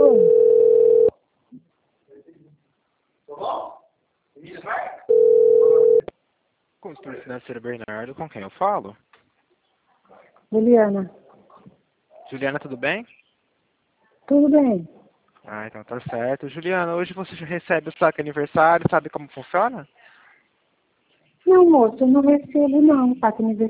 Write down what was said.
Consultor financeiro Bernardo, com quem eu falo? Juliana, Juliana, tudo bem? tudo bem? Ah, então tá certo. Juliana, hoje você já recebe o saque aniversário, sabe como funciona? Não, moço, eu não recebo não, saque